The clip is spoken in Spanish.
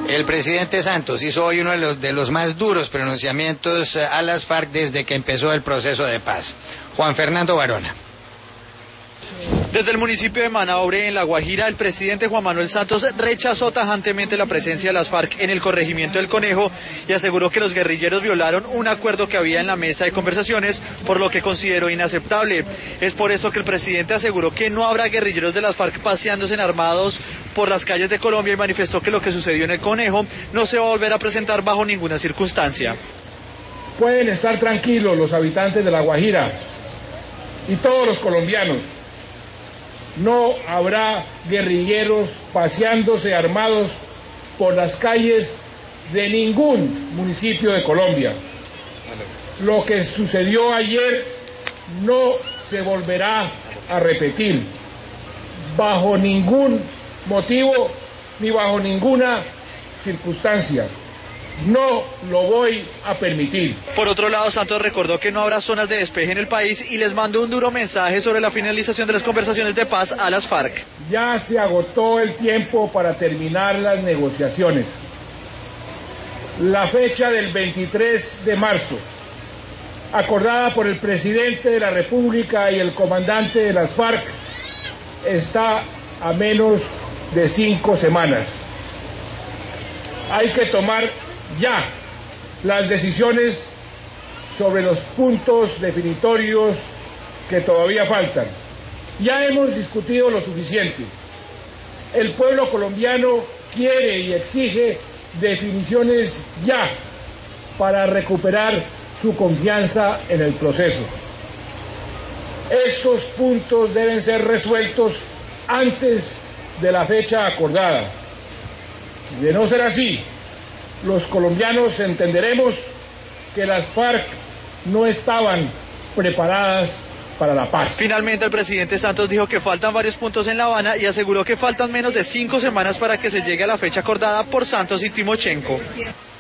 El presidente Santos hizo hoy uno de los más duros pronunciamientos a las FARC desde que empezó el proceso de paz. Juan Fernando Varona. Desde el municipio de Manaure, en La Guajira, el presidente Juan Manuel Santos rechazó tajantemente la presencia de las FARC en el corregimiento del Conejo y aseguró que los guerrilleros violaron un acuerdo que había en la mesa de conversaciones, por lo que consideró inaceptable. Es por eso que el presidente aseguró que no habrá guerrilleros de las FARC paseándose en armados por las calles de Colombia y manifestó que lo que sucedió en el Conejo no se va a volver a presentar bajo ninguna circunstancia. Pueden estar tranquilos los habitantes de La Guajira y todos los colombianos. No habrá guerrilleros paseándose armados por las calles de ningún municipio de Colombia. Lo que sucedió ayer no se volverá a repetir bajo ningún motivo ni bajo ninguna circunstancia. No lo voy a permitir. Por otro lado, Santos recordó que no habrá zonas de despeje en el país y les mandó un duro mensaje sobre la finalización de las conversaciones de paz a las FARC. Ya se agotó el tiempo para terminar las negociaciones. La fecha del 23 de marzo, acordada por el presidente de la República y el comandante de las FARC, está a menos de 5 semanas. Hay que tomar ya las decisiones sobre los puntos definitorios que todavía faltan. Ya hemos discutido lo suficiente. El pueblo colombiano quiere y exige definiciones ya para recuperar su confianza en el proceso. Estos puntos deben ser resueltos antes de la fecha acordada. De no ser así, los colombianos entenderemos que las FARC no estaban preparadas para la paz. Finalmente, el presidente Santos dijo que faltan varios puntos en La Habana y aseguró que faltan menos de 5 semanas para que se llegue a la fecha acordada por Santos y Timochenko.